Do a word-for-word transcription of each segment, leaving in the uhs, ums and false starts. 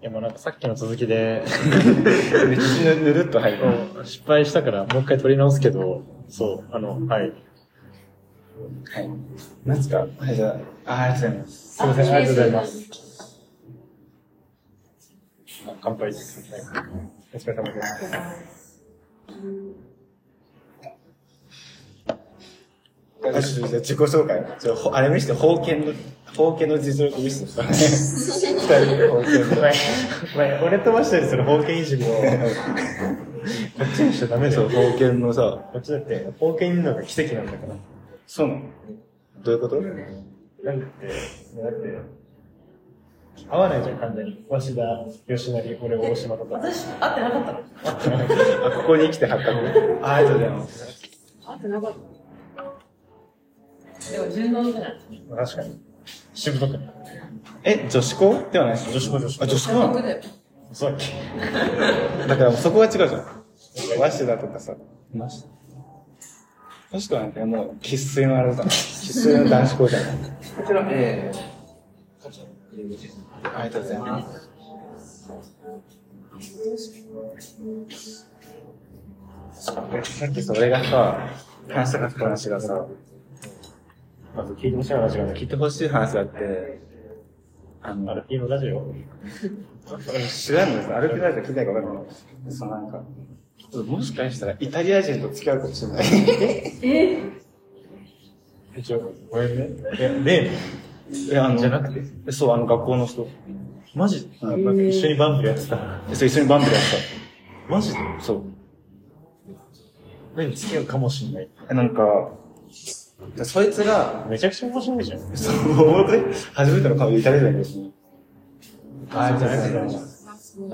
や、もうなんかさっきの続きで、 めっちゃぬるっと入る。 失敗したからもう一回取り直すけど、そう、あの、はい。 はい。何ですか？はい、じゃあ、あ、ありがとうございます。 すいません、ありがとうございます。乾杯です。お疲れ様です。 自己紹介。あれ見せて、封建の、封建の実力見せてたね。二人で封建の。 お前、俺飛ばしたりする封建いじりを、こっちにしちゃダメだよ。 封建のさ、 こっちだって、封建にいるのが奇跡なんだから。 そうなの？どういうこと？ なんでって、だって、合わないじゃん、完全に。鷲田、吉成、俺、大島とか。 私、会ってなかったの？ あ、ここに来て発覚。ありがとうございます。 会ってなかった。でも順応じゃない。 確かに。しぶとくね。 え、女子校ではないです。 女子校女子校。 あ、女子校なの？ そうだっけ？ だからそこが違うじゃん。早稲田とかさ。ましもしくはなんかもう、生粋のあれだ。生粋の男子校じゃない。 こちら、 ええー。ありがとうございます。さっきそれがさ、話したかった話がさ、 まず聞いてほしい話がね、 聞いてほしい話があって、あの、 アルピーのラジオ知らんのです。アルピーラジオ聞いたいか分かんない。そうなんか、もしかしたらイタリア人と付き合うかもしれない。 え一応、ごめんね。いや、ねえ、あの、 じゃなくてそう、あの、学校の人。 マジで、なんか一緒にバンブルやってた。 そう、一緒にバンブルやっマジでた。そう。 何付き合うかもしんない。 え、なんか、そいつが、 めちゃくちゃ面白いじゃん。 そう、本当に初めての顔でイタリア人ですね。ありがとうございます。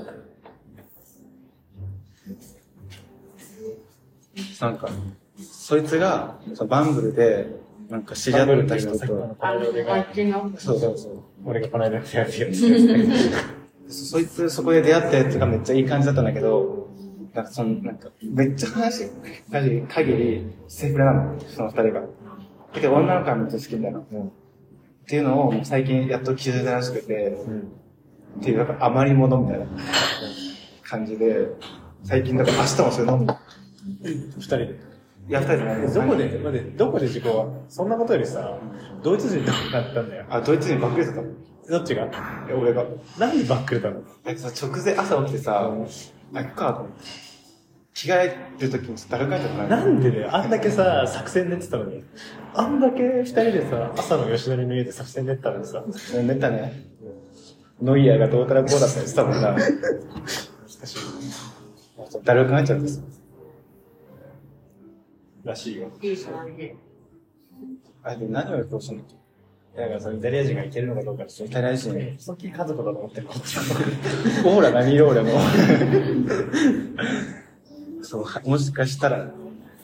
なんか、そいつが、そのバンブルで、なんか知り合った人と、 あの、マッチング。 そうそうそう。 俺がこの間やってやつやつ。 そいつ、そこで出会ったやつがめっちゃいい感じだったんだけど、なんかその、なんか、めっちゃ話、限り、限り、セフレなの、その二人が。で、女の子はめっちゃ好きみたいな。うん、っていうのを、もう最近やっと気づいたらしくて、うん、っていう、なんか余り物みたいな感じで、最近、だから明日もそれ飲む。 二人で。 いや、二人じゃないです。 どこで、待って、どこで事故はそんなことよりさ、ドイツ人とかだったんだよ。 あ、ドイツ人バックれてたの？ どっちが？いや、俺が。 なんでバックれたの？ なんかさ、直前朝起きてさ、あ、行くかと思って。着替えてる時に誰かいたかななんでね、あんだけさ、作戦練ってたのに。あんだけ二人でさ、朝の吉成の家で作戦練ったのにさ。 練ったね。ノイアーがどうたらこうだったりしたもんな。難しい。誰か入っちゃうんです。 らしいよ。 いい人なんで。 あ、でも何をやってほしいの？ だからそのイタリア人がいけるのかどうかですよ。 イタリア人。 そっき家族だと思ってる。 オーラ何色俺も。そう、もしかしたら、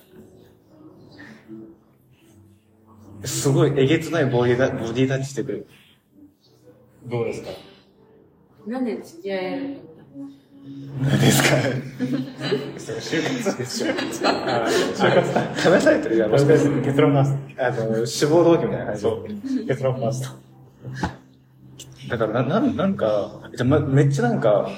すごいえげつないボディタボディタッチしてくる。 どうですか？ なんで付き合えるの？ 何ですか？ 就活ですよ。就活だ。試されてるじゃん。もしかして結論ファースあの、志望動機みたいな感じ。 そう。結論ファースト。 だからな、な、なんか、じゃ、ま、めっちゃなんか、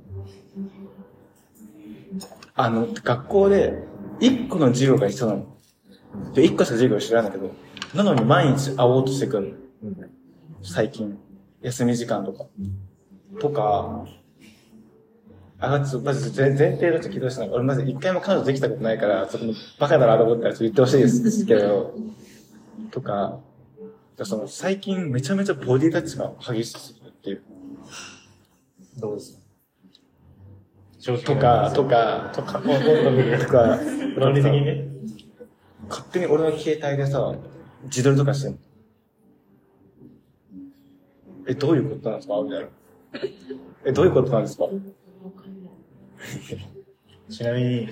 あの、学校で、一個の授業が一緒なの。で、一個しか授業知らないんだけど、なのに毎日会おうとしてくるの。最近。休み時間とか。とか、あ、まず、まず前提の時どうしたのか、俺まず一回も彼女できたことないから、そこのバカだなと思ったらちょっと言ってほしいですけど、とか、その最近めちゃめちゃボディタッチが激しいっていう。 どうですとか、とか、 とか、今度見るとか、 論理的にね。 勝手に俺の携帯でさ、自撮りとかしてんの。え、どういうことなんですかみたいな。え、どういうことなんですかちなみに、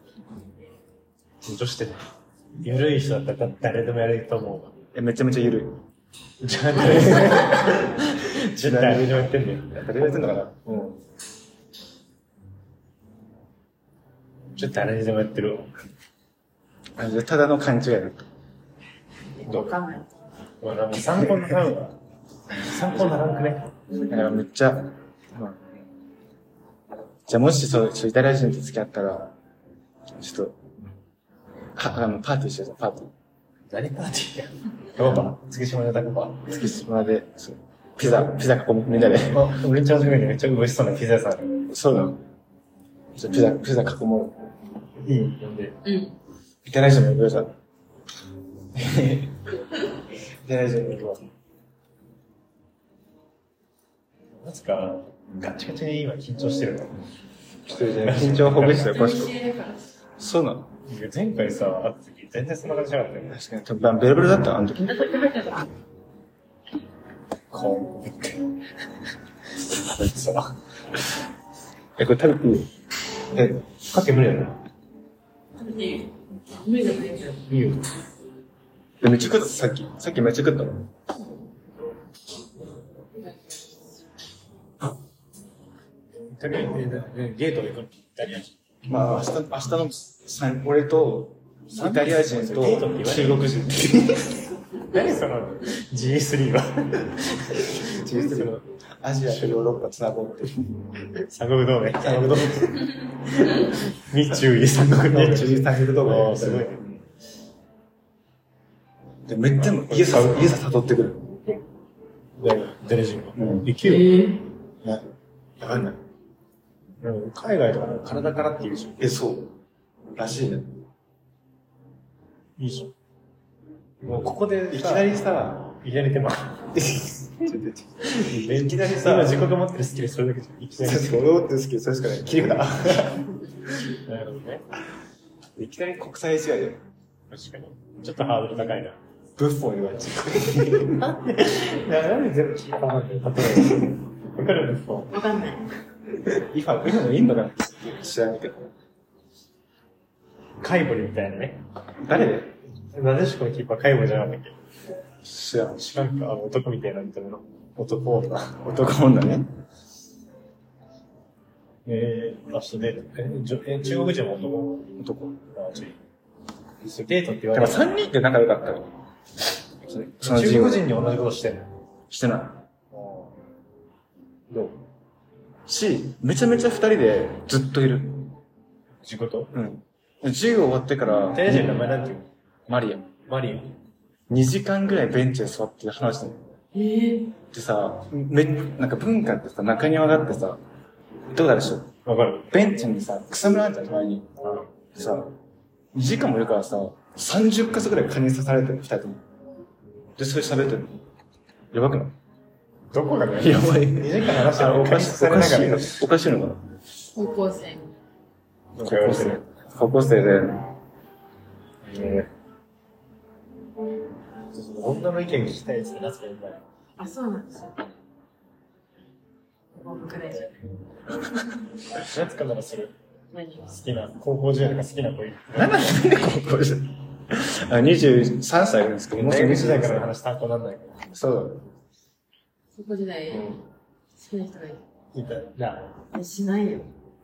女子って、ゆるい人だったら誰でもやれると思うわ。 え、めちゃめちゃ緩い。 じゃあ誰でも、じゃあ誰でもやってんだよ。 誰でもやってんのかなうん。 ちょっと誰でもやってるわ。 あ、じゃあただの勘違いだった。 わかんない。 まあ、参考にならんわ。参考にならんくね。 だからめっちゃ、まあ、 じゃあもしそう、イタリア人と付き合ったら、ちょっと、は、あの、パーティーしようぜ、パーティー。 何パーティーや。タコパ月島でタコパ月島で、そう。ピザ、ピザ囲む、みんなで。 あ、俺んちの近くにめっちゃ美味しそうなピザ屋さんある。 そうなの。じゃあピザ、ピザ囲もう。 いい呼んで。 うん。 イタリア人も呼ぶよ、じゃあ。イタリア人も呼ぶわ。 なんつか、ガチガチに今緊張してるの。 一人で緊張ほぐしてよ、こしこ。 だから。 そうなの。 前回さ、会った時全然そんな感じじゃなかったよね。 確かに、多分ベルベルだったよ、あの時。 あと食べたら。 こう、って。こいつさ。 え、これ食べていい？ え、かけ無理だよ。 食べていい？無理じゃないけど。 いいよ。 え、めっちゃ食った、さっき。さっきめっちゃ食ったの。 イタリアに、え、ゲートで行くのイタリア人。 まあ、明日、明日の三、俺と、イタリア人とゲートって言わない中国人。 何その ジースリー は。 ジースリー アジアとヨーロッパつなごうって。 三国同盟。三国同盟。日中伊三国同盟。 日中三国同盟。 すごいね。 で、めっちゃ、家さ、家さ誘ってくる。 で、デレジンが。 うん行けよ。 えな、わかんない。 うん海外とかも体からって言うでしょ。 え、そう。らしいね。 いいじゃん。もうここでいきなりさ、 いきなり手間。 ちょっと、 いきなりさ、今自国が持ってるスキルそれだけじゃん。いきなり。 俺持ってる好き、それしかない。切り札。 なるほどね。 いきなり国際試合で、 確かに。ちょっとハードル高いな。 ブッフォン言われちゃなんで、なんで全部キーパーなんだよ、例えば。わかるんわかんない。 う。今、今もいいのかな知らんけど。 カイボリみたいなね。 誰でなでしこのキーパーカイボじゃなかったっけ知らん。 知らんか、あの男みたいな見た目の。男女。 男女ね。 えー、明日デート。え、じょえ中国人も男男。 あ、ちょい。デートって言わでもれたら三人って仲良かったよ。その中国人に同じことしてんのしてない。 どうし、めちゃめちゃ二人でずっといる。 仕事うん。授業終わってから、 イタリア人の名前なんていうのマリア。 マリア。 にじかんぐらいベンチで座って話してる。 えー、 でさ、め、なんか文化ってさ、中庭があってさ、どうだでしょうわかるベンチにさ、草むらあるじゃん、隣に。でさ、にじかんもいるからさ、さんじゅっか所ぐらい蚊に刺されてる、二人とも。で、それ喋ってるの。やばくないどこがねやばい。 にじかん話してあるおかしい、おかしいの、おかしいのかな高校生。 高校生。 高校生で、 えー、女の意見聞きたいですね、夏子みたいな。 あ、そうなんですよ。僕くらいじゃない。 夏子ならする。 何好きな、高校時代とか好きな子いる。 なんで高校生あ、にじゅうさんさいなんですけど、もうすぐ大学時代からのにじゅうさん話担当なんないから。 そう高校時代、好きな人がいる。 いた。じゃあ、 え、しないよ。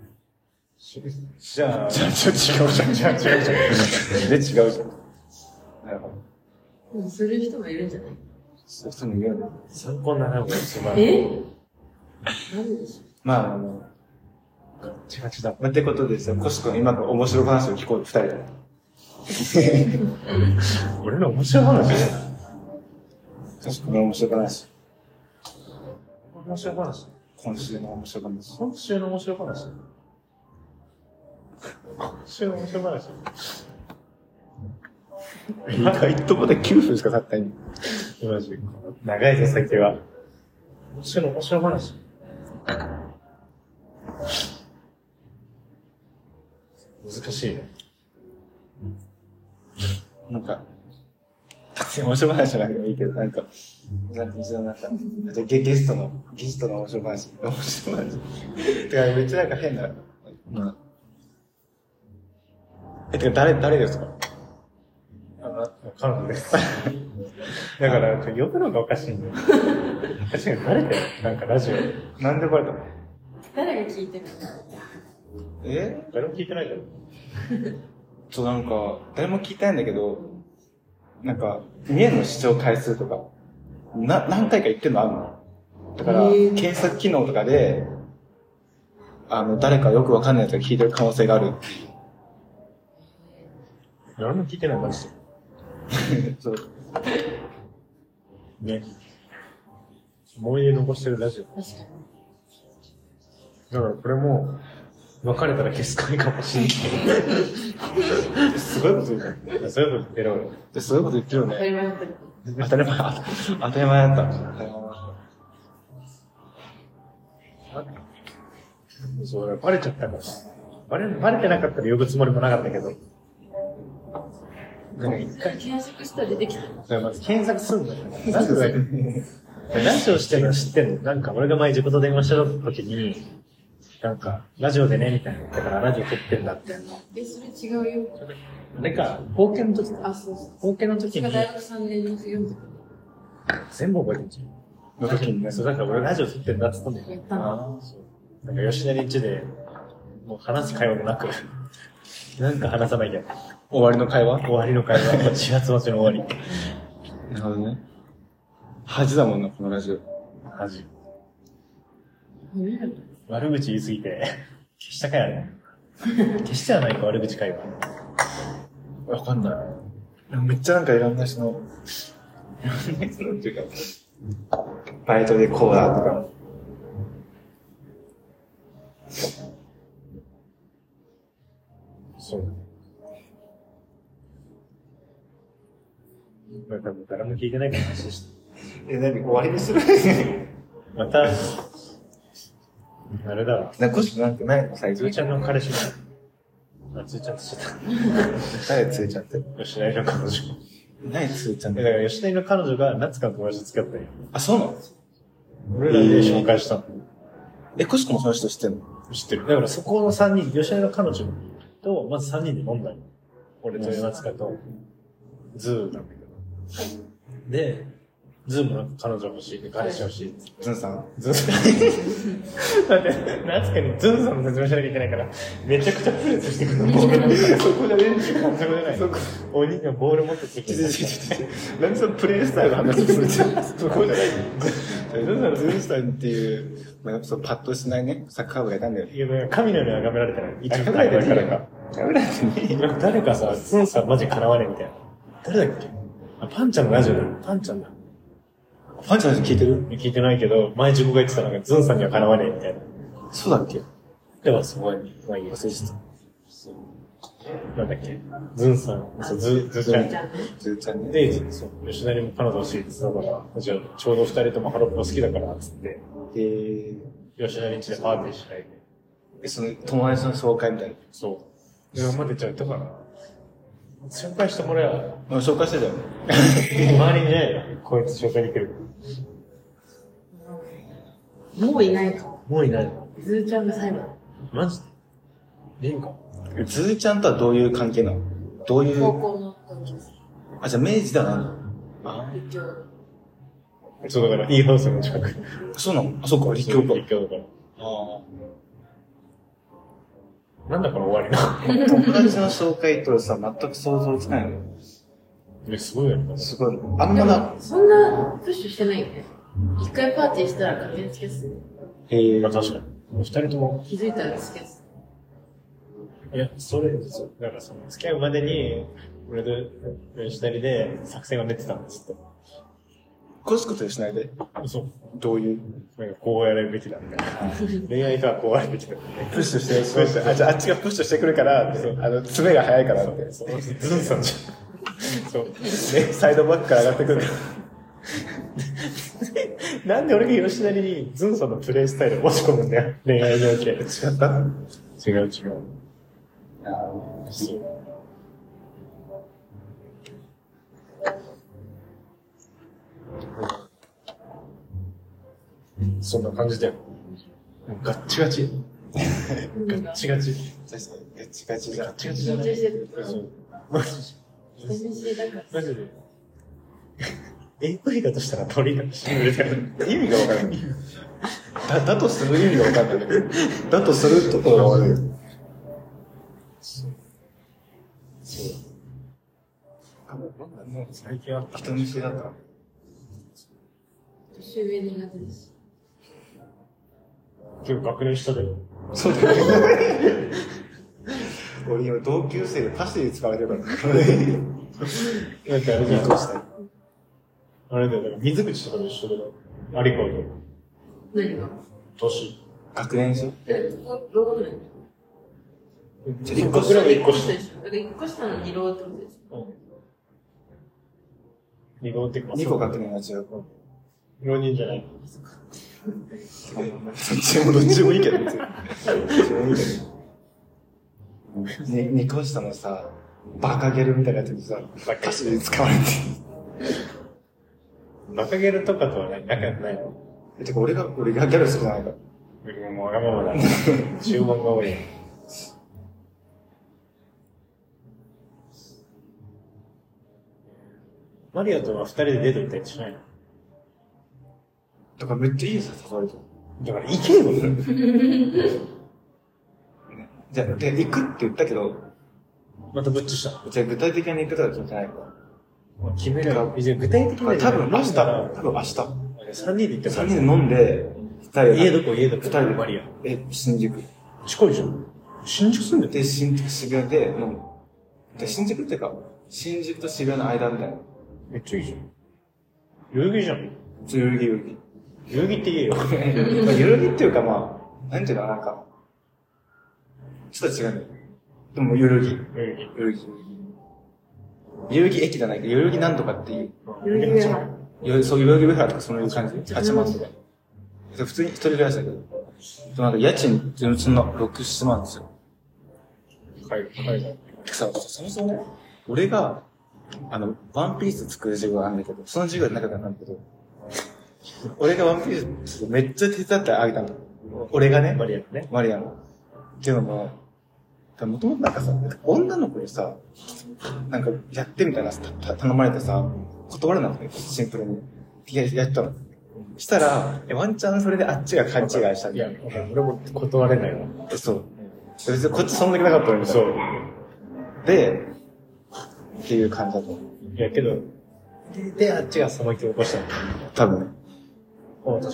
じゃあ、 じゃあ、ちょっと違うじゃん。 じゃあ違うじゃん。 で、違うじゃん。なるほど。 でもする人もいるんじゃないそういう人もいるよね。 参考にならない方が一番。 えなんでしょまあ、あの、 ガッチガチだ。 まあ、ってことでさ、コシ君今の面白い話を聞こう、二人で。 俺の面白い話コシ君の面白い話。 面白い話今週の面白い話。 今週の面白い話今週の面白い話意外とまだきゅうふんしか経ってない。 マジ。長いぞ、先は。今週の面白い話難しいね。 なんか、面白い話じゃなくてもいいけど、なんか、なんか、一応なんか、じゃあゲゲストの、ゲストの面白い話。面白い話。てか、めっちゃなんか変な。うん。え、てか、誰、誰ですかあの、彼女です。だから、呼ぶのがおかしいんだよ。確かにバレてるなんかラジオ。 なんでバレたの誰が聞いてるのえ誰も聞いてないだろ。 そう、なんか、誰も聞いたいんだけど、なんか、見えの視聴回数とか、な、何回か言ってるのあるのだから、 へー検索機能とかで、 あの、誰かよくわかんないやつが聞いてる可能性があるっていう。 誰も聞いてない、マジで。 そう。 ね。思い出残してるラジオ。 確かに。 だからこれも、別れたら消す会かもしれない。すごいこと言うじゃん。そういうこと言ってる俺。 で、そういうこと言ってるよ当たりね。 前だったけど。 当たり前、当たり前だった。当たり前だった。 そうだ、バレちゃったから。バレ、バレてなかったら呼ぶつもりもなかったけど。なんか一回、 検索したら出てきた。 それまず検索すんだよ。ラジオだよ。ラジオしてるの知ってんの？なんか俺が前自分と電話した時に、なんか、ラジオでね、みたいな。だからラジオ撮ってんだって。 え、それ違うよ。 あれか、包茎の時あ、そうそう。 包茎の時に私が、大学さんねんの読んで全部覚えてんじゃん。 の時にね。 そう、だから俺ラジオ撮ってんだって言ったんだよ。 やったの。 そう。なんか吉田に家で、もう話す会話もなく、なんか話さなきゃ。 終わりの会話終わりの会話、始発待ちの終わり。 なるほどね。恥だもんな、このラジオ。 恥。 何やる悪口言いすぎて、消したかいあれ。消してはないか、悪口会話。 わかんない。めっちゃなんかいろんな人の、いろんな人のっていうか、バイトでこうだとか。 そうだね。これ多分誰も聞いてないから話して。 え、なに終わりにするまた、あれだわ。 な、こしくなんかないの最近。 つーちゃんの彼氏が、あ、つーちゃんとしてた。 誰つーちゃんって。 吉田の彼女。 何つーちゃんだから吉田の彼女が夏かの友達と付き合ったよ。 あ、そうなの俺らで紹介したの。 え、こしくもその人知ってんの知ってる。だからそこの三人、吉田の彼女と、まず三人で飲んだよ。俺と夏かと、ズーなんだけど。で、ズーもなんか彼女欲しいって、彼氏欲しいって。 ズンさんズンさん。だって、夏かにズンさんの説明しなきゃいけないから、めちゃくちゃプレスしてくるの。ボール持ってそこじゃねえんじゃん。そこじゃない。そこ。鬼がボール持ってきて。 なんでそのプレイスタイルの話するじゃん。 そこじゃない。 ズンさん、ズンさんっていう、まあ、そうパッとしないね、サッカー部がいたんだよ。 いや、だから神のように崇められてない。一崇部められてないからか。 やめられてねなんか誰かさ、ズンさんマジ叶わねえみたいな。誰だっけあ、パンちゃんのラジオだよ。パンちゃんだ。 パンチの話聞いてる聞いてないけど、前自分が言ってたのが、ズンさんには叶わねえみたいな。 そうだっけでは、すごい、まあいいよ。 忘れてた。 なんだっけズンさん、そう、ズ、ズちゃん。 ズーちゃんね。 で、そう、吉田にも彼女欲しいって言ってたから、じゃあ、ちょうど二人ともハロプロ好きだから、つって、 え吉田に家でパーティーしないで。 ー、その友達の紹介みたいな。 そう。で、待ってちゃうとから、紹介してもらえば、 うん紹介してたよ。 周りにね、こいつ紹介できる。 もういないかも。 もういないのずーちゃんが最後。 マジでいいんかズーちゃんとはどういう関係なのどういう、 高校の同級生。 あ、じゃあ明治ではないのあ立教。 そう、だから、いいハウスの近く。 そうなのあ、そうか、立教か。 立教だから。 あなんだこの終わりあ。友達の紹介とさ、全く想像つかないの。 の。え、すごいよね。 すごい。あんまな。 でも、そんなプッシュしてないよね。一回パーティーしたら勝手に付き合ってた。 へえ。 まあ確かに。二人とも、 気づいたら付き合っていや、それ、そうだからその、付き合うまでに、俺と吉田で作戦を練ってたんですと。 こすことしないで。 そう。 どういうなんかこうやるべきだみたいな。恋愛とはこうやるべきだみたいな。 プッシュして、 プッシュあ、じゃああっちがプッシュしてくるから、 そうあの、爪が早いからって。 そう、ズンさんじゃん。そう。 ね、サイドバックから上がってくる。 なんで俺が吉田にズンさんのプレイスタイルを持ち込むんだよ。恋愛におけ。違違ったう違う。 あそう。そんな感じだよ。ガッチガチ。ガッチガチ。 確かに、ガチガチじゃん。 ガッチガチじゃない。 緊張してるそう。マジ人見知りだから。 マジで。エーブイ だとしたら鳥だし、みたいな。 意味がわからない。だ、だとする意味がわかんない。だとするところが悪い。 そう。そう。あ、もう、もう最近あった。 人見知りだった年上苦手です。 結構学年下で。 そうだよね。俺今同級生でパシリ使われてるから。 なんかあれじゃん。あれだよ、だから水口とかと一緒だよ。アリコード。 何が年。 学年でしょ？ え、同学年じゃあ一個下僕らも一個下。 だから一個下の二浪ってことです。 うん。二浪ってか、 二個学年は違う。 浪人じゃない。 どっちもどっちもいいけど、別に。どっちもいいけど。ね、二個下のさ、バカゲルみたいなやつにさ、歌詞で使われてバカゲルとかとはない仲良くないの？ え、てか俺が、俺がギャル好きじゃないから。 俺ももうわがままだ。注文が多い。マリアとは二人でデート行ったりしないの？ だからめっちゃいいさ、誘われてる。 だから行けよ。 じゃあ、で、行くって言ったけど、 またぶっちした。 じゃあ具体的な行くとは決めてないから。 決めるよ。具体的に多分明日、多ら分明日。 三人で行っても三人で飲んで、二人で。 家どこ家どこ二人で。 マリア。 え、新宿。 近いじゃん。新宿住んでる？ で、新宿、渋谷で飲む。で、新宿っていうか、新宿と渋谷の間みたいな。 めっちゃいいじゃん。代々木じゃん。 代々木、代々木。 代々木って言えよ。 まあ、代々木っていうかまあ、なんていうの、なんか、ちょっと違うんだよ。でも、代々木。 代々木。 代々木。代々木駅じゃないけど、代々木なんとかっていう。 代々木上原。 よそう、代々木上原とかそういう感じ。はちまんとか。普通に一人暮らしだけど。でもなんか家賃、全然そんなろく、ななまんですよ。 海外、海外。 さ、そもそもね、俺が、あの、ワンピース作る授業があるんだけど、その授業で仲良くなったんだけど、俺がワンピースめっちゃ手伝ってあげたの。俺がね、 マリアのね。 マリアの。っていうのも、もともとなんかさ、女の子にさ、なんかやってみたいなた頼まれてさ、断れなくて、シンプルに。ややったの。したら、え、ワンチャンそれであっちが勘違いしたんいや、 だよ。 俺も断れないわ。 そう。別にこっちそんだけなかったのにさ。 そう。 で、っていう感じだと思う。 いや、けど、で、であっちがその気を起こしたの。 多分ね。 ああ、確かに。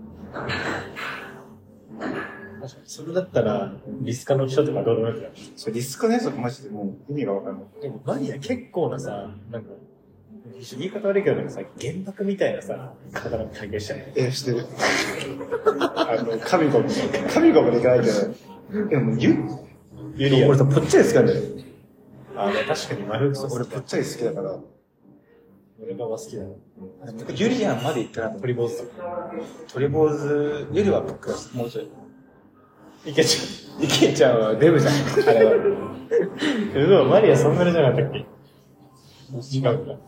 確かに。それだったら、リスカの人とかどうでもよくなる。 それリスクのやつマジでもう意味がわかんない。 でも、マリア結構なさ、なんか、言い方悪いけど、なんかさ、原爆みたいなさ、体の体験したね。 え、してる。あの、神子も、神子もでかないけど、でも、ゆ、 ユリア。 俺さ、ぽっちゃり好きなんだよ。 あ、確かに丸くそ俺ぽっちゃり好きだから。 俺が好きだな。 ユリアンまで行ったら、 鳥坊主とか。 鳥坊主、ユリは僕がもうちょい。 いけちいけちゃんはデブじゃん、あれは。 ゃう。うわ、マリアそんなにじゃなかったっけ？違うんだ。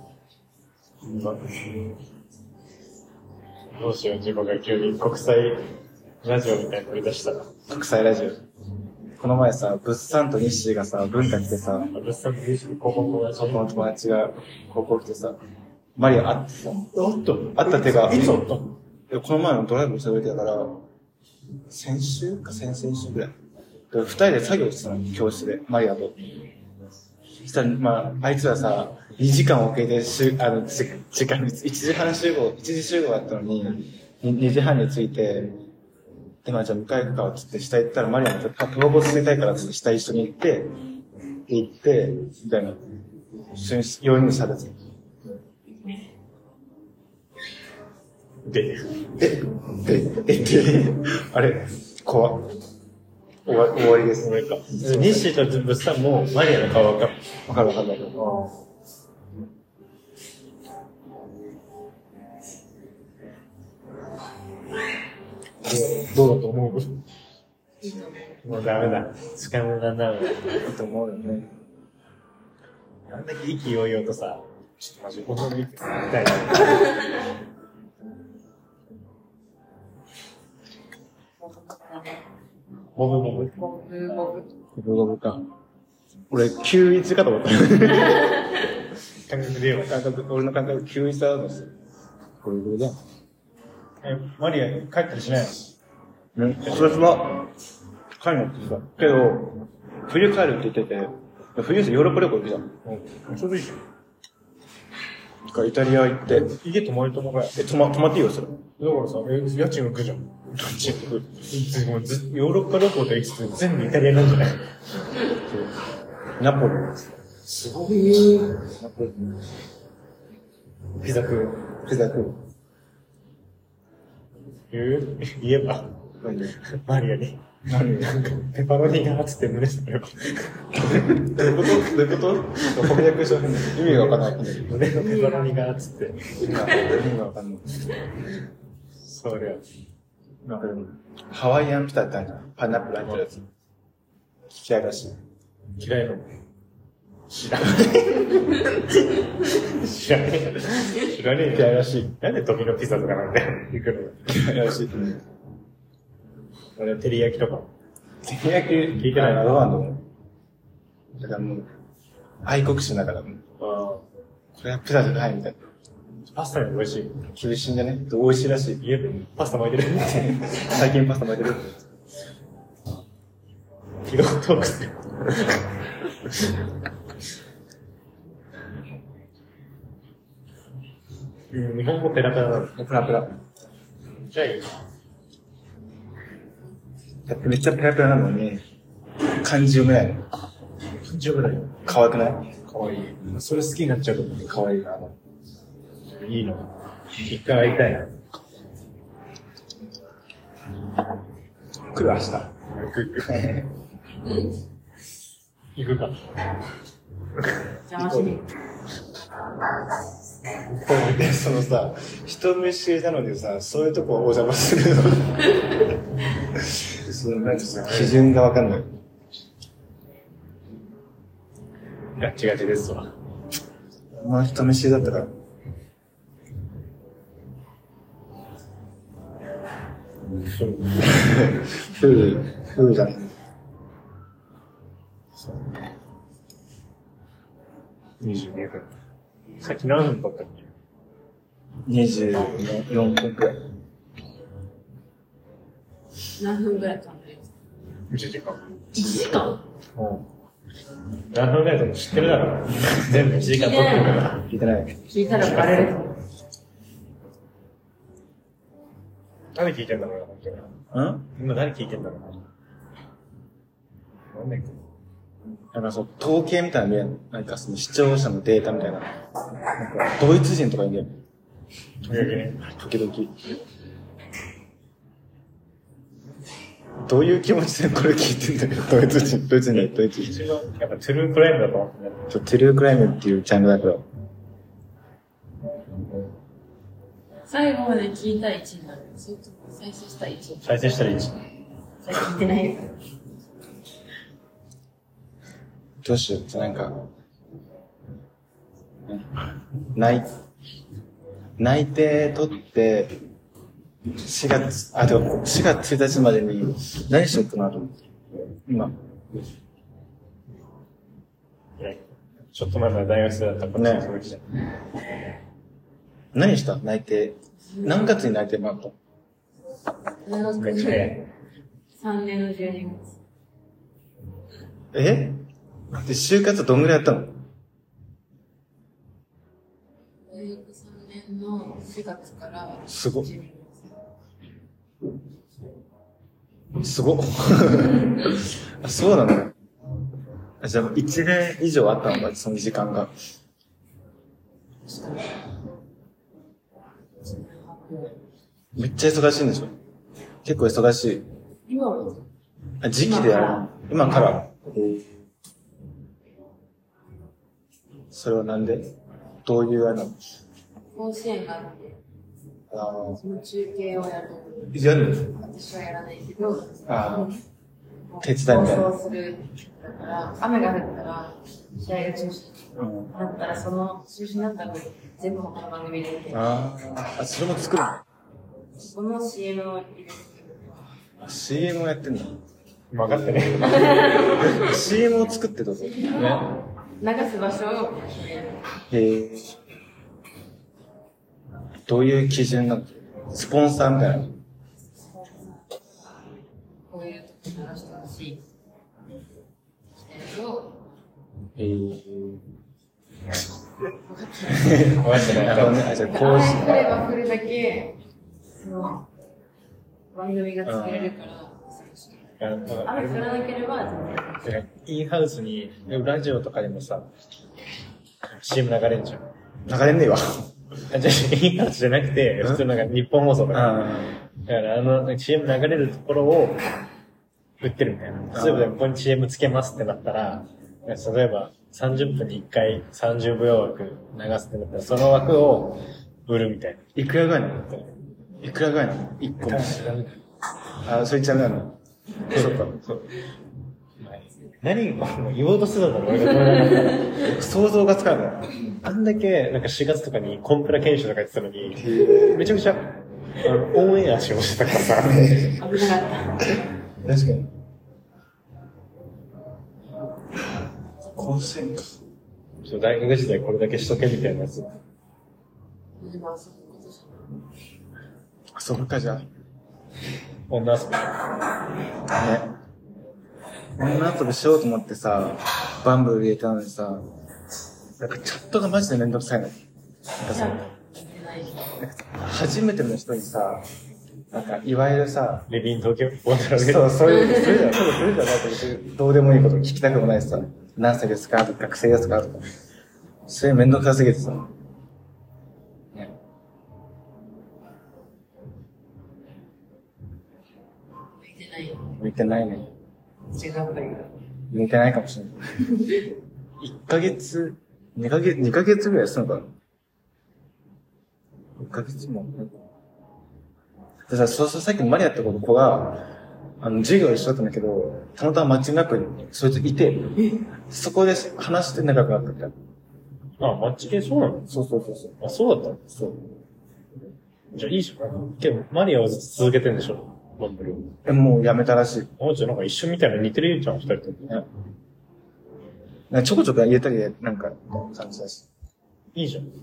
どうしよう、自分が急に国際ラジオみたいに取り出したら。 国際ラジオ。この前さ、物産と日誌がさ、文化来てさ、 物産と日誌高校の友達。 そこの友達が高校来てさ、マリア会ってさ、 おっと。 会った手が、 いつ会ったの？ この前のドライブした時だから、先週か先々週ぐらい。で二人で作業してたの、教室で、マリアと。そしたら、まあ、あいつらさ、にじかん遅れて、しゅ、あの、時間に、いちじはん集合、いちじ集合だったのに、にじはんに着いて、で、まあ、じゃあ迎え行くか、つって下行ったら、マリアもタバコ吸いたいから、下一緒に行って、で、行って、みたいな。一緒によにんで喋ってた。 で、 え、え、え、で、あれ、怖っ。終わ終わりです。 俺か。日誌と物産もマリアの顔わかる。 わかるわかるわかる。 どうだと思う？もうダメだ。つかむだな。 いいと思うよね。 あんだけ意気揚々とさ、ちょっとマジ、本当に痛い。ボブボブ。 ボブボブ。 ブログか。俺、きゅういちかと思った。 感覚でよ。 感覚、俺の感覚きゅういちだと思って。これぐらいだよ。 え、マリア帰ったりしないの？ ね、それは、帰るのってさ、けど、冬帰るって言ってて、冬ってヨーロッパ旅行行くじゃん。 うん。ちょうどいいじゃん。 イタリア行って、 家泊まりともかや。 え、泊ま、泊まっていいよ、それ。 だからさ、え、家賃浮くじゃん。家賃浮く。もうずヨーロッパ旅行と言いつつ全部イタリアなんじゃない？ ナポリ。 すごい。ナポリ。ピザ食う。 ピザ食う。 言う言えば。マリアに。 何ペパロニがつって胸したよ。 どういうことどういうこと翻訳した意味がわかんない。 胸のペパロニがつって。 意味がわかんない。 そりゃ。 なんかでも、ハワイアンピザってあるじゃん。パイナップル入ってるやつ。嫌いらしい。 嫌いなの知らねえ。知らねえ。知らねえ。 嫌いらしい。 なんでドミノピザとかなんだよ。行くの。 嫌いらしい。 俺、照り焼きとか。 照り焼き聞いてないな。どうなんだろう。だからもう、愛国心だから、これはピザじゃないみたいな。 パスタより美味しい。 厳しいんじゃね美味しいらしい。 家でパスタ巻いてる。 最近パスタ巻いてる。 ピロートークする。うん、日本語ペラペラなの。 ペラペラ。 じゃあいい。 だってめっちゃペラペラなのに、漢字読めないの。 漢字読めないよ。 可愛くないかわいい。それ好きになっちゃうと思う。かわいいな。いいの。一回会いたいな。 来る明日。 行く行く。行くか。 邪魔しに。 で、そのさ、人見知りなのにさ、そういうとこお邪魔するの。そのなんかさ、基準がわかんない。 ガチガチですわ。 まあ人見知りだったから。ふう、ふうじゃない。 にじゅうにふん。さっき何分だったっけ？ にじゅうよんぷんくらい。 何分ぐらいかんでるいちじかん。 いちじかんうん。何分ぐらいだと知ってるだろ。全部いちじかん撮ってるから。 聞いてない。 聞いたらバレる。 何聞いてんだろうな、本当に。 ん今何聞いてんだろうな。なんだっけ？ なんかそう、統計みたいなの見えるの。なんかその視聴者のデータみたいな。なんか、ドイツ人とかいるん時々ね。 時々。どういう気持ちでこれ聞いてんだよ。ドイツ人、ドイツ人だよ、ドイツ人。 一番、やっぱトゥルークライムだと思ってね。 トゥルークライムっていうジャンルだから。 最後まで聞いたらいちになる。それとも再生したらいち。 再生したらいいし。 最近聞いてないよ。 どうしようってなんか、内、内定取って、しがつ、あ、でもしがつついたちまでに何しようかなと思って。今。 ちょっと前まで大学生だったからね。 何した内定。何月に内定もらっためっちゃ早い。 さんねんのじゅうにがつ。 えで、就活どんぐらいやったの大学さんねんのしがつからすごっ。 じゅうにがつ。 すごっ。あ、そうなのあじゃあ、いちねん以上あったのか、その時間が。めっちゃ忙しいんでしょ結構忙しい。 今はあ時期でやる今から。それはなんでどういうあれなの甲子園があって、 あその中継をやる。 やる私はやらないけど、 あ手伝いみたいな放送する。だから、雨が降ったら、試合が中止うん。 だったら、その中止になったら、全部他の番組で見て、 あーあ、それも作るのその シーエム を入れて、 あ シーエム をやってんだ。 分かってね。 シーエム を作ってどうぞ。ね。 流す場所を決める。 へえ。どういう基準なのスポンサーみたいな。 こういう時に流してほしい。してると、 へえ。 分かってない。 なるほどね。あ、じゃあ、こうし雨降れば降るだけ、その、番組が作れるから、雨降らなければ全然。 インハウスに、ラジオとかでもさ、シーエム 流れんじゃん。 流れんねえわ。 あ、じゃあ、インハウスじゃなくて、普通なんか日本放送とか。だからあの シーエム 流れるところを売ってるみたいな。例えばここに シーエム つけますってなったら、例えばさんじゅっぷんにいっかいさんじゅうびょう枠流すってなったら、その枠を売るみたいな。 いくらぐらいなの？いくらぐらいなの？いっこも。あ、それちゃダメなの？そっか。そう。 何を言おうとしてたんだろう、俺がこれだ想像がつかない。 あんだけ、なんかしがつとかにコンプラ研修とか言ってたのに、めちゃくちゃ、あの、オンエアしようしてたからさ。 危なかった。確かに。甲子園か。 そう、大学時代これだけしとけみたいなやつ。 遊ぶか、じゃあ。 女遊び。ね。 女遊びしようと思ってさ、バンブル入れたのにさ、なんかチャットがマジでめんどくさいの。なんかさ、初めての人にさ、なんか、いわゆるさ、 レビン東京ボンダラそう、そういう、それじゃ、そう、それじゃないと別にどうでもいいこと聞きたくもないしさ、何歳ですかとか、学生ですかとか、それめんどくさすぎてさ。ね。 向いてない。 向いてないね。 違うかい。 向いてないかもしれない。いっかげつ、にかげつ、にかげつぐらいするのかな？ いっ ヶ月も。でさ、そうそう、さっきのマリアって子が、あの、授業一緒だったんだけど、たまたまマッチングアプリにそいついて、そこで話して仲良くなったみたいな。 あ、マッチ系そうなの？ そうそうそうそう。 あ、そうだったの？ そう。 じゃあいいじゃん。けど、マリアはずっと続けてんでしょ？バンブル。 え、もうやめたらしい。 あ、じゃあなんか一緒みたいな似てるじゃん、二人とも。 ね。なんかちょこちょこ入れたりで、なんか、感じだし。 いいじゃん。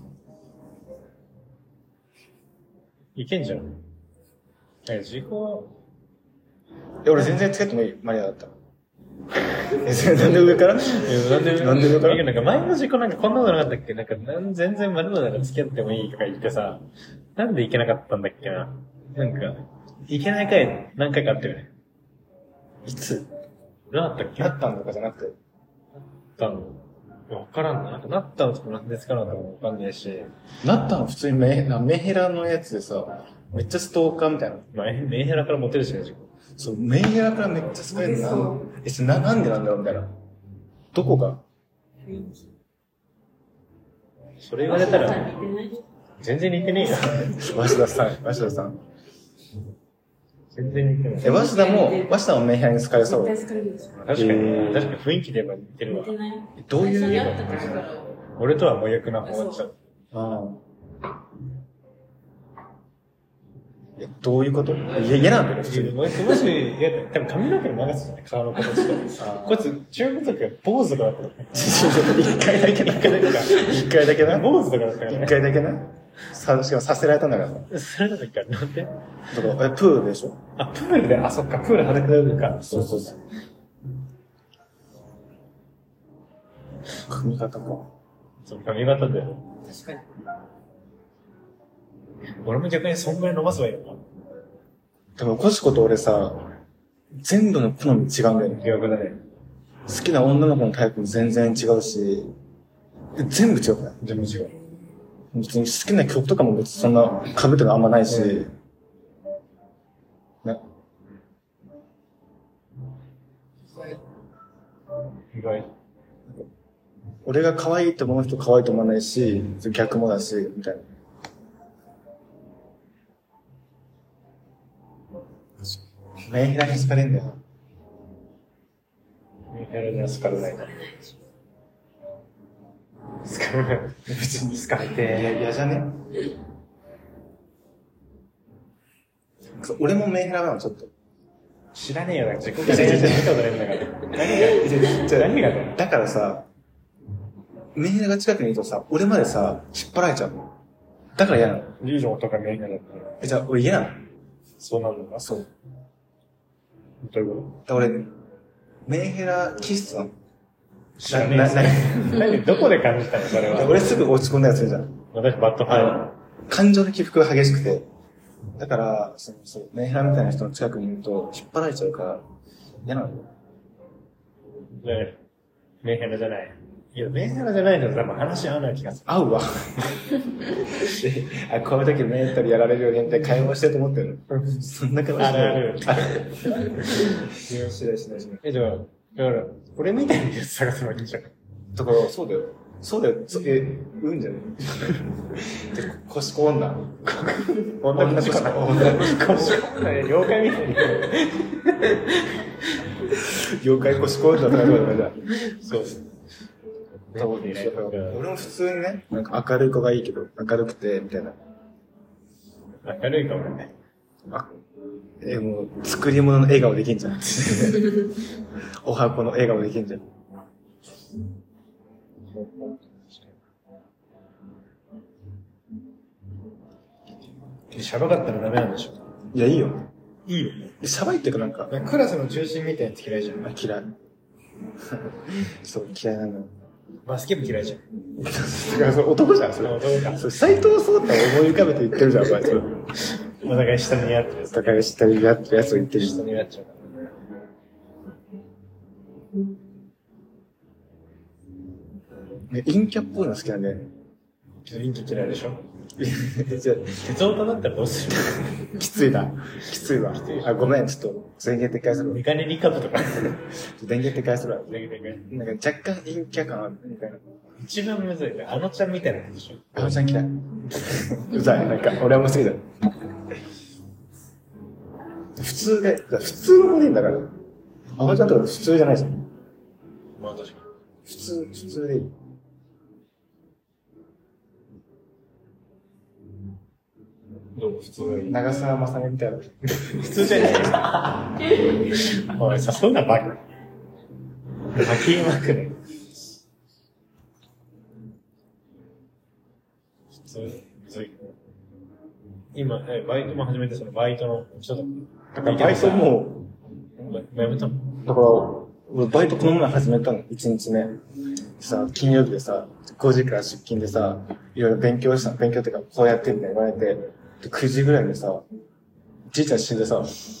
いけんじゃん。え、自己は、 え、俺全然つけてもいい、マリアだったら。え、それなんで上からえ、なんで、 なんで上からなんか前の自己なんかこんなことなかったっけ？なんか、なん全然丸々なら付き合ってもいいとか言ってさ、なんでいけなかったんだっけな。なんか、いけない回何回かあったよね。 いつなったっけ？ なったんとかじゃなくて。 なったの。わからんな。なんかなったのとかなんでつかなかったのかわかんないし。 なったの普通にメなメンヘラのやつでさ、めっちゃストーカーみたいな。 まあ、メンヘラからモテるしね、自己。 そう、メンヘラからめっちゃ好かれるな。え、それな、なんでなんだろうみたいな。どこがそれ言われたら、全然似てねえよ。 鷲田さん、鷲田さん。 全然似てない。 え、鷲田も、鷲田もメンヘラに好かれそう。 絶対好かれるでしょ。 確かに、確かに雰囲気で言えば似てるわ。 似てない。 どういう最初に会った時から俺とは真逆な方だった。 ああ。え、どういうこといや、嫌なんだよ、普通に。 もし、もし、いや、多分髪の毛の長さじゃない、顔の形と。こいつ、中学の時は坊主とかだったの。 一回だけ、一回だけな。一回だけな。 坊主とかだったからね。 一回だけな。さ、しかもさせられたんだからさ。 それだったっけ？なんで？ だから、え、プールでしょ？ あ、プールで、あ、そっか、プール裸で泳ぐか。 そうそうそう。髪型か。 そう、髪型で。 確かに。 俺も逆にそんぐらい伸ばせばいいのか。 でも、コシコと俺さ、全部の好み違うんだよね。 逆だね。 好きな女の子のタイプも全然違うし、全部違うね。 全部違う。 別に好きな曲とかも別にそんな被ってのあんまないし、うん、ね。 意外。 俺が可愛いと思う人可愛いと思わないし、逆もだし、みたいな。メンヘラに好かれんだよ。 メンヘラには好かれない。好かれない。別に好かれて。 いや、嫌じゃね？俺もメンヘラなの、ちょっと。 知らねえよ、自己が全然見たことないんだから。何が、何がね。 だからさ、メンヘラが近くにいるとさ、俺までさ、引っ張られちゃうの。だから嫌なの。 リージョンとかメンヘラだったら。 え、じゃあ、俺嫌なの？ そうなのか？ そう。 どういうこだ俺、メンヘラ気質なの。 知らねえですね。何、どこで感じたのそれは。 俺すぐ落ち込んだやついるじゃん。 私、バットファイ感情の起伏が激しくて。だから、その、そう、メンヘラみたいな人の近くにいると、引っ張られちゃうから、嫌なの。 ね、メンヘラじゃない。いや、メンヘラじゃないのと多分話合わない気がする。 合うわ。あ、こういう時メンタルやられるよねって会話してると思ってるの。そんな感じ。 あるある。 しないしないしない。 え、じゃあ、だから、俺みたいなやつ探すのいいんじゃん。 だから、そうだよ。そうだよ。そえ、うんじゃねえ。で、腰こ女。 女の子かな。女の子。腰こ女ね、妖怪みたいに。 妖怪腰こ女とかどうだめだ。 そう。 多分ね、俺も普通にね、なんか明るい子がいいけど、明るくて、みたいな。 明るいかもね。 あ、え、もう、作り物の笑顔できんじゃん。お箱の笑顔できんじゃん。 シャバかったらダメなんでしょ。 いや、いいよ。 いいよ。 シャバいっていうかなんか、 クラスの中心みたいなやつ嫌いじゃん。 嫌い。そう、嫌いなの。 バスケ部嫌いじゃん。 だからそれ男じゃん、それ。 男か。 それ斎藤壮太を思い浮かべて言ってるじゃん、お前。それお互い下にやってる。 お互い下にやってるやつを言ってる。 下にやっちゃう。 ね、陰キャっぽいの好きなんだよね。 陰気嫌いでしょ。 じゃ鉄オタだったらどうするきついな。きついわ。あ、ごめん、ちょっと、電源撤回するわ。 メカネリカブとか。 電源撤回するわ。 電源撤回。 なんか若干陰キャ感あるみたいな。 一番むずいね。あのちゃんみたいなやつでしょ。 あのちゃん嫌い。うざい。なんか、俺はもう好きだよ。普通で、普通の子でいいんだから。あのちゃんとか普通じゃないじゃん。 まあ確かに。 普通、普通でいい。 どう普通がいい。 長澤まさみみたいな。 普通じゃないよ。おい、さ、そんなバカ。吐きまくれ。普通、むずい。今、え、バイトも始めて、そのバイトの人とか。 だからバイトもう、やめたの？ だから、俺バイトこの前始めたの、いちにちめ。さ、金曜日でさ、ごじから出勤でさ、いろいろ勉強した、勉強っていうか、こうやってみたいな言われて、でくじぐらいでさ、じいちゃん死んでさ、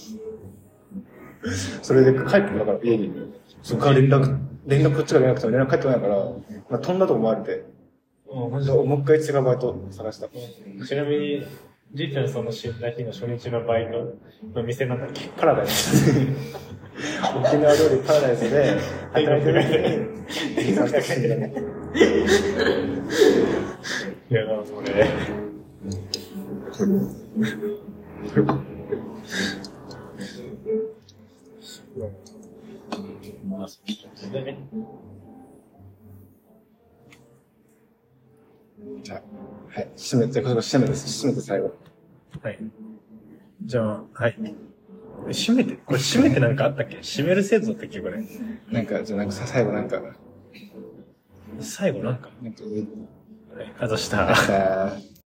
それで帰ってこなから家に。そっから連絡、連絡こっちが連絡しても連絡返ってこないから、まあ、飛んだと思われて、 うん、マジもう一回違うバイト探した。 ちなみに、じいちゃんその死んだ日の初日のバイトの店なんだっけ？ パラダイス。沖縄料理パラダイスで働いてる時に、店さんが死んだね。 いや、それ。まあ、そうだね。 じゃあ、はい。締めて、これ締めです。締めて最後。 はい。じゃあ、はい。締めて、これ締めてなんかあったっけ？締める制度だったっけこれ。 なんか、じゃあなんかさ、最後なんか、 最後なんか。 なんか、 はい、あざした。 あ